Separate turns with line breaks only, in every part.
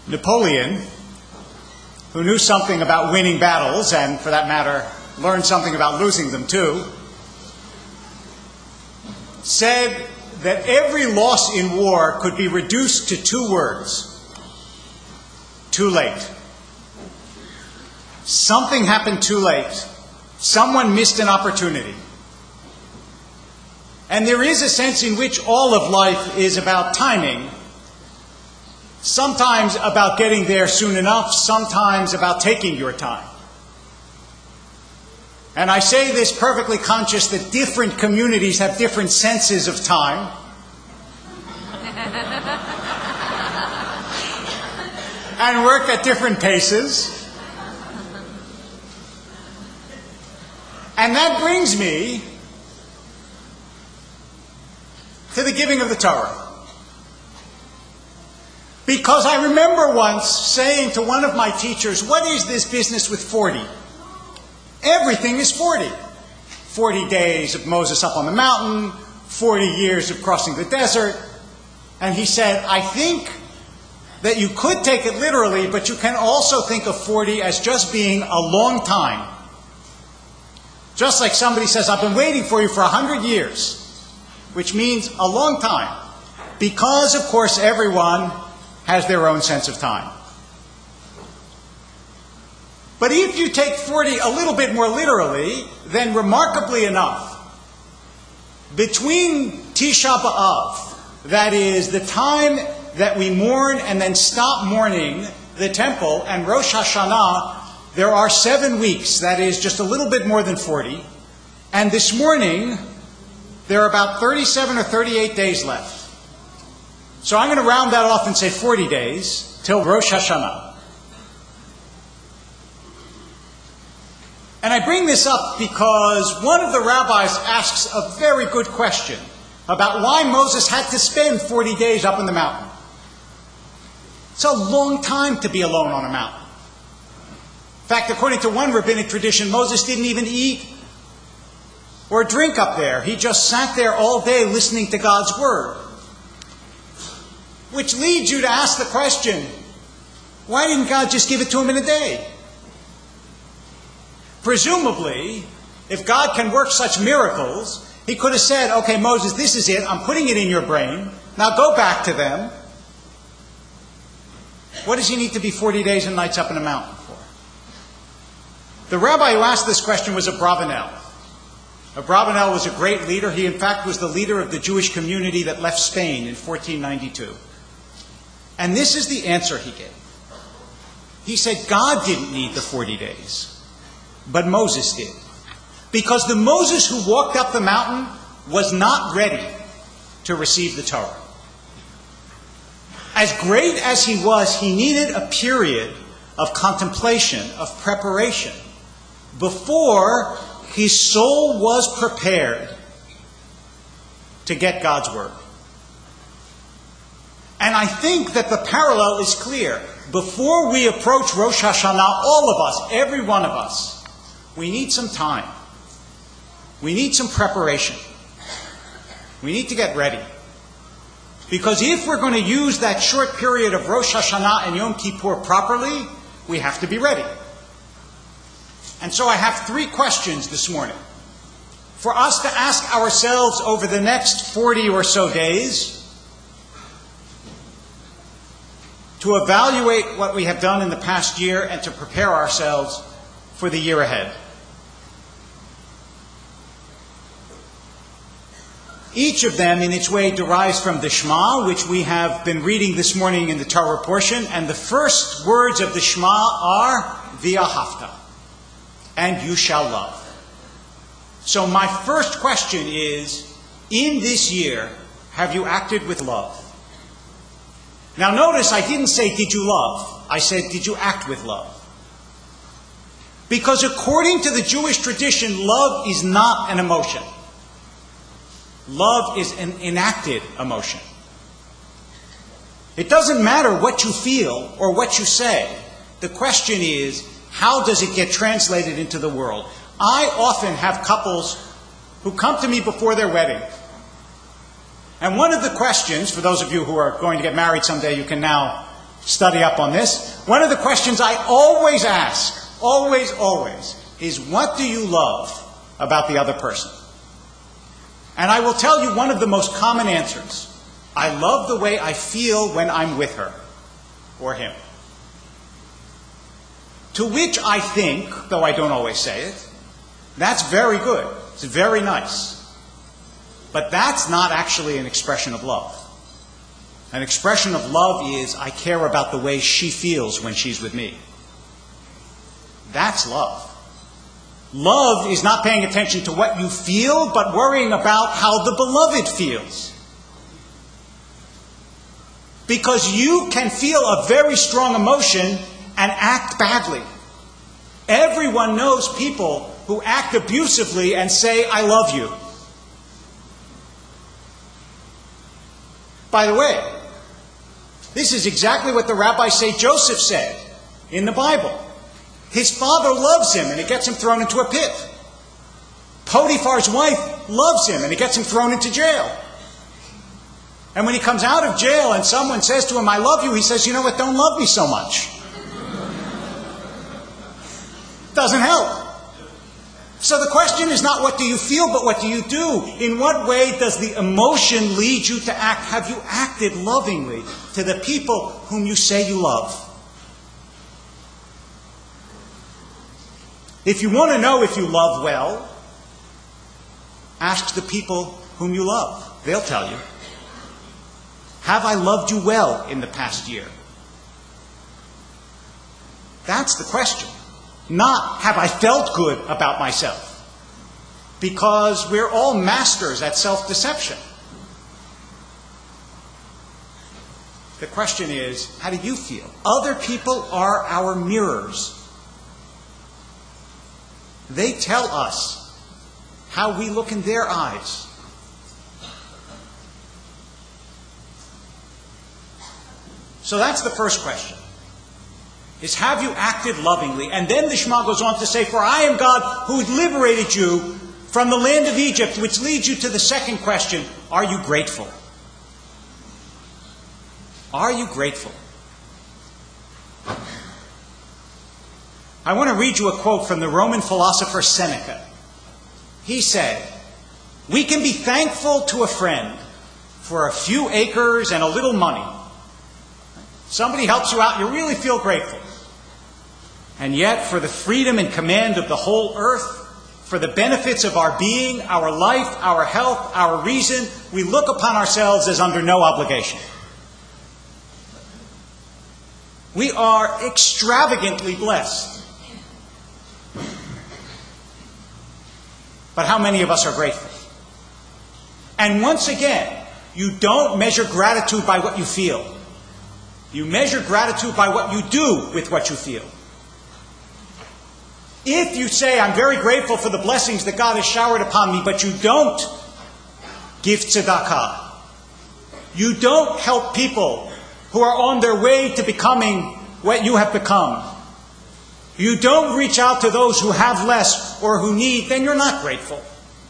Napoleon, who knew something about winning battles, and for that matter, learned something about losing them too, said that every loss in war could be reduced to two words: too late. Something happened too late. Someone missed an opportunity. And there is a sense in which all of life is about timing. Sometimes about getting there soon enough, sometimes about taking your time. And I say this perfectly conscious that different communities have different senses of time. And work at different paces. And that brings me to the giving of the Torah. Because I remember once saying to one of my teachers, what is this business with 40? Everything is 40. 40 days of Moses up on the mountain, 40 years of crossing the desert. And he said, I think that you could take it literally, but you can also think of 40 as just being a long time. Just like somebody says, I've been waiting for you for 100 years, which means a long time. Because, of course, everyone has their own sense of time. But if you take 40 a little bit more literally, then remarkably enough, between Tisha B'Av, that is the time that we mourn and then stop mourning the temple, and Rosh Hashanah, there are 7 weeks, that is just a little bit more than 40. And this morning, there are about 37 or 38 days left. So I'm going to round that off and say 40 days till Rosh Hashanah. And I bring this up because one of the rabbis asks a very good question about why Moses had to spend 40 days up in the mountain. It's a long time to be alone on a mountain. In fact, according to one rabbinic tradition, Moses didn't even eat or drink up there. He just sat there all day listening to God's word. Which leads you to ask the question, why didn't God just give it to him in a day? Presumably, if God can work such miracles, he could have said, okay, Moses, this is it. I'm putting it in your brain. Now go back to them. What does he need to be 40 days and nights up in a mountain for? The rabbi who asked this question was Abravanel. Abravanel was a great leader. He, in fact, was the leader of the Jewish community that left Spain in 1492. And this is the answer he gave. He said God didn't need the 40 days, but Moses did. Because the Moses who walked up the mountain was not ready to receive the Torah. As great as he was, he needed a period of contemplation, of preparation, before his soul was prepared to get God's word. And I think that the parallel is clear. Before we approach Rosh Hashanah, all of us, every one of us, we need some time. We need some preparation. We need to get ready. Because if we're going to use that short period of Rosh Hashanah and Yom Kippur properly, we have to be ready. And so I have 3 questions this morning for us to ask ourselves over the next 40 or so days to evaluate what we have done in the past year and to prepare ourselves for the year ahead. Each of them, in its way, derives from the Shema, which we have been reading this morning in the Torah portion. And the first words of the Shema are, V'ahavta, and you shall love. So my first question is, in this year, have you acted with love? Now notice I didn't say, did you love? I said, did you act with love? Because according to the Jewish tradition, love is not an emotion. Love is an enacted emotion. It doesn't matter what you feel or what you say. The question is, how does it get translated into the world? I often have couples who come to me before their wedding. And one of the questions, for those of you who are going to get married someday, you can now study up on this. One of the questions I always ask, always, is what do you love about the other person? And I will tell you one of the most common answers. I love the way I feel when I'm with her or him. To which I think, though I don't always say it, that's very good. It's very nice. But that's not actually an expression of love. An expression of love is, I care about the way she feels when she's with me. That's love. Love is not paying attention to what you feel, but worrying about how the beloved feels. Because you can feel a very strong emotion and act badly. Everyone knows people who act abusively and say, I love you. By the way, this is exactly what the rabbis say Joseph said in the Bible. His father loves him and it gets him thrown into a pit. Potiphar's wife loves him and it gets him thrown into jail. And when he comes out of jail and someone says to him, I love you, he says, you know what, don't love me so much. Doesn't help. So the question is not what do you feel, but what do you do? In what way does the emotion lead you to act? Have you acted lovingly to the people whom you say you love? If you want to know if you love well, ask the people whom you love. They'll tell you. Have I loved you well in the past year? That's the question. Not, have I felt good about myself? Because we're all masters at self-deception. The question is, how do you feel? Other people are our mirrors. They tell us how we look in their eyes. So that's the first question. Is have you acted lovingly? And then the Shema goes on to say, for I am God who liberated you from the land of Egypt, which leads you to the second question, are you grateful? Are you grateful? I want to read you a quote from the Roman philosopher Seneca. He said, we can be thankful to a friend for a few acres and a little money. Somebody helps you out, you really feel grateful. And yet, for the freedom and command of the whole earth, for the benefits of our being, our life, our health, our reason, we look upon ourselves as under no obligation. We are extravagantly blessed. But how many of us are grateful? And once again, you don't measure gratitude by what you feel. You measure gratitude by what you do with what you feel. If you say, I'm very grateful for the blessings that God has showered upon me, but you don't give tzedakah, you don't help people who are on their way to becoming what you have become, you don't reach out to those who have less or who need, then you're not grateful.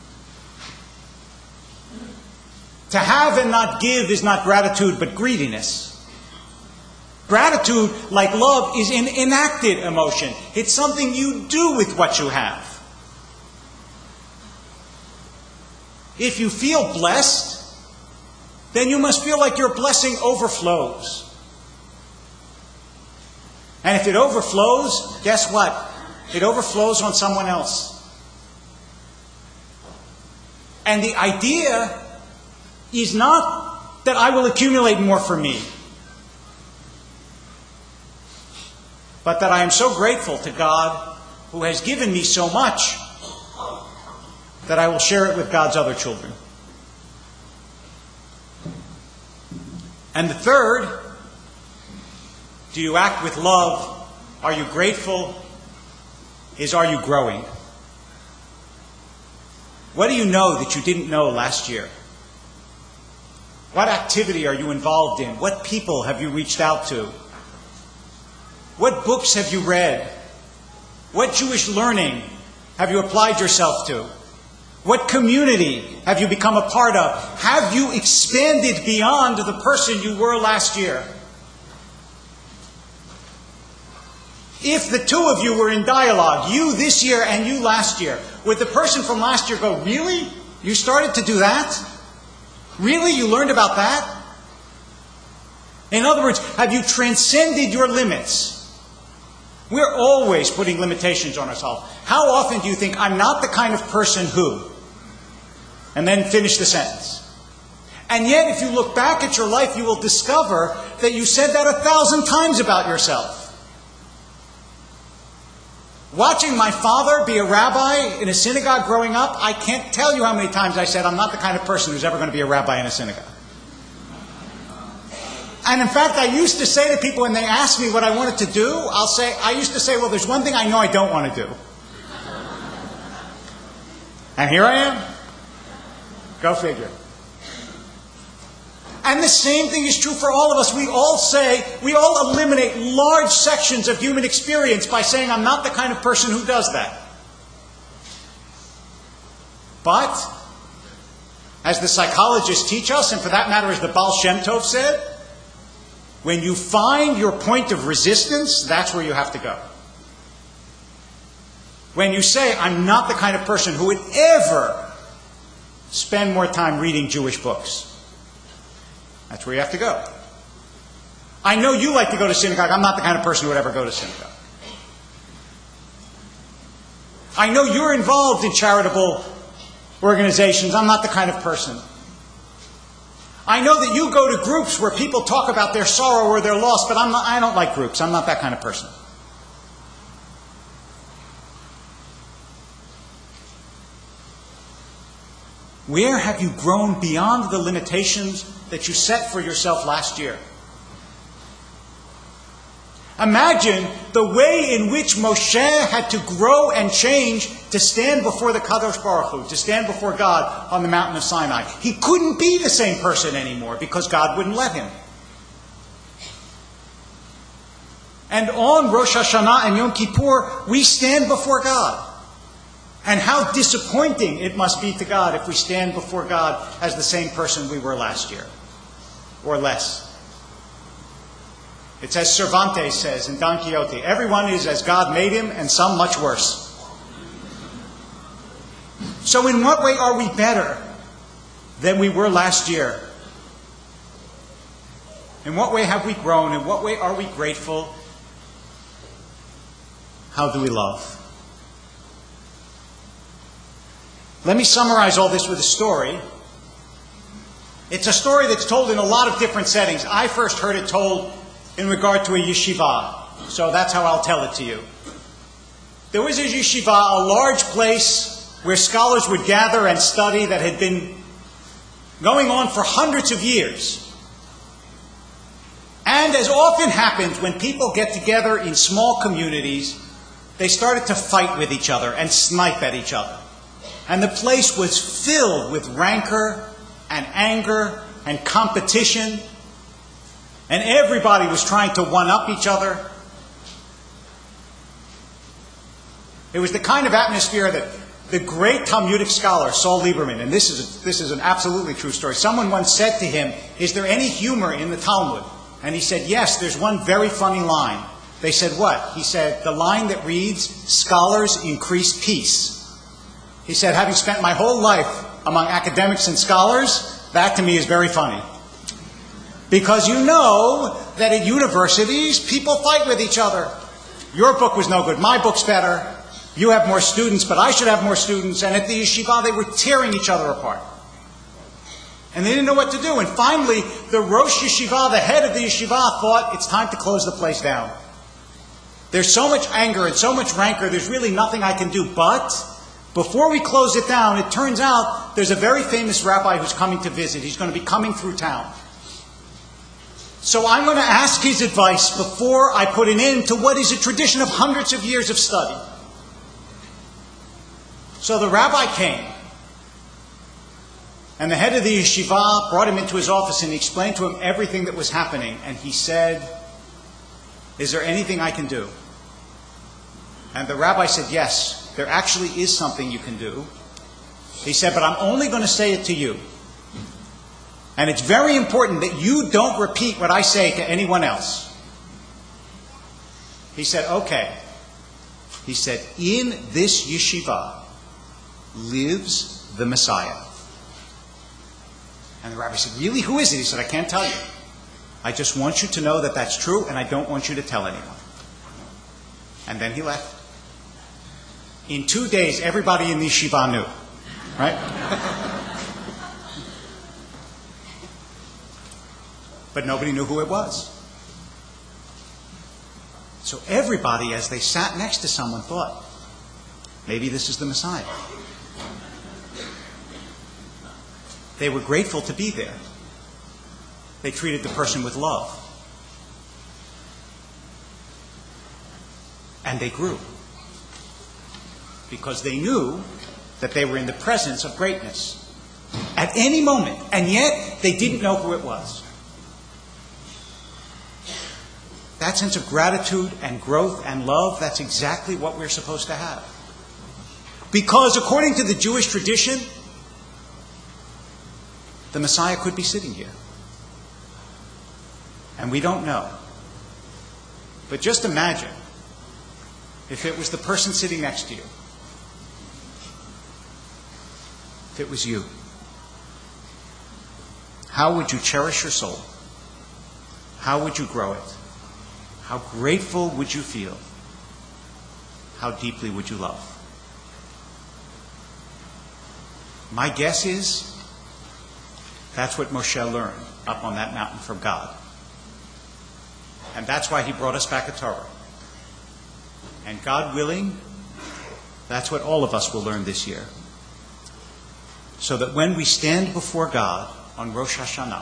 To have and not give is not gratitude, but greediness. Gratitude, like love, is an enacted emotion. It's something you do with what you have. If you feel blessed, then you must feel like your blessing overflows. And if it overflows, guess what? It overflows on someone else. And the idea is not that I will accumulate more for me, but that I am so grateful to God who has given me so much that I will share it with God's other children. And the third, do you act with love? Are you grateful? Is are you growing? What do you know that you didn't know last year? What activity are you involved in? What people have you reached out to? What books have you read? What Jewish learning have you applied yourself to? What community have you become a part of? Have you expanded beyond the person you were last year? If the two of you were in dialogue, you this year and you last year, would the person from last year go, really? You started to do that? Really? You learned about that? In other words, have you transcended your limits? We're always putting limitations on ourselves. How often do you think, I'm not the kind of person who? And then finish the sentence. And yet, if you look back at your life, you will discover that you said that 1,000 times about yourself. Watching my father be a rabbi in a synagogue growing up, I can't tell you how many times I said, I'm not the kind of person who's ever going to be a rabbi in a synagogue. And in fact, I used to say to people when they asked me what I wanted to do, I used to say, well, there's one thing I know I don't want to do. And here I am. Go figure. And the same thing is true for all of us. We all eliminate large sections of human experience by saying, I'm not the kind of person who does that. But, as the psychologists teach us, and for that matter as the Baal Shem Tov said, when you find your point of resistance, that's where you have to go. When you say, I'm not the kind of person who would ever spend more time reading Jewish books, that's where you have to go. I know you like to go to synagogue. I'm not the kind of person who would ever go to synagogue. I know you're involved in charitable organizations. I'm not the kind of person. I know that you go to groups where people talk about their sorrow or their loss, but I don't like groups. I'm not that kind of person. Where have you grown beyond the limitations that you set for yourself last year? Imagine the way in which Moshe had to grow and change to stand before the Kadosh Baruch Hu, to stand before God on the mountain of Sinai. He couldn't be the same person anymore because God wouldn't let him. And on Rosh Hashanah and Yom Kippur, we stand before God. And how disappointing it must be to God if we stand before God as the same person we were last year, or less. It's as Cervantes says in Don Quixote, everyone is as God made him, and some much worse. So in what way are we better than we were last year? In what way have we grown? In what way are we grateful? How do we love? Let me summarize all this with a story. It's a story that's told in a lot of different settings. I first heard it told in regard to a yeshiva, so that's how I'll tell it to you. There was a yeshiva, a large place where scholars would gather and study that had been going on for hundreds of years. And as often happens when people get together in small communities, they started to fight with each other and snipe at each other. And the place was filled with rancor and anger and competition. And everybody was trying to one-up each other. It was the kind of atmosphere that the great Talmudic scholar, Saul Lieberman, and this is an absolutely true story. Someone once said to him, is there any humor in the Talmud? And he said, yes, there's one very funny line. They said, what? He said, the line that reads, scholars increase peace. He said, having spent my whole life among academics and scholars, that to me is very funny. Because you know that at universities, people fight with each other. Your book was no good, my book's better. You have more students, but I should have more students. And at the yeshiva, they were tearing each other apart. And they didn't know what to do. And finally, the Rosh Yeshiva, the head of the yeshiva, thought, it's time to close the place down. There's so much anger and so much rancor, there's really nothing I can do. But before we close it down, it turns out there's a very famous rabbi who's coming to visit. He's going to be coming through town. So I'm going to ask his advice before I put an end to what is a tradition of hundreds of years of study. So the rabbi came. And the head of the yeshiva brought him into his office and he explained to him everything that was happening. And he said, is there anything I can do? And the rabbi said, yes, there actually is something you can do. He said, but I'm only going to say it to you. And it's very important that you don't repeat what I say to anyone else. He said, okay. He said, in this yeshiva lives the Messiah. And the rabbi said, really? Who is it? He said, I can't tell you. I just want you to know that that's true, and I don't want you to tell anyone. And then he left. In 2 days, everybody in the yeshiva knew. Right? But nobody knew who it was. So everybody, as they sat next to someone, thought, maybe this is the Messiah. They were grateful to be there. They treated the person with love. And they grew. Because they knew that they were in the presence of greatness. At any moment. And yet, they didn't know who it was. That sense of gratitude and growth and love, that's exactly what we're supposed to have. Because according to the Jewish tradition, the Messiah could be sitting here. And we don't know. But just imagine if it was the person sitting next to you. If it was you. How would you cherish your soul? How would you grow it? How grateful would you feel? How deeply would you love? My guess is that's what Moshe learned up on that mountain from God. And that's why he brought us back a Torah. And God willing, that's what all of us will learn this year. So that when we stand before God on Rosh Hashanah,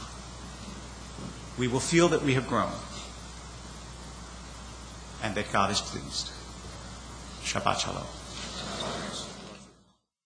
we will feel that we have grown and that God is pleased. Shabbat Shalom.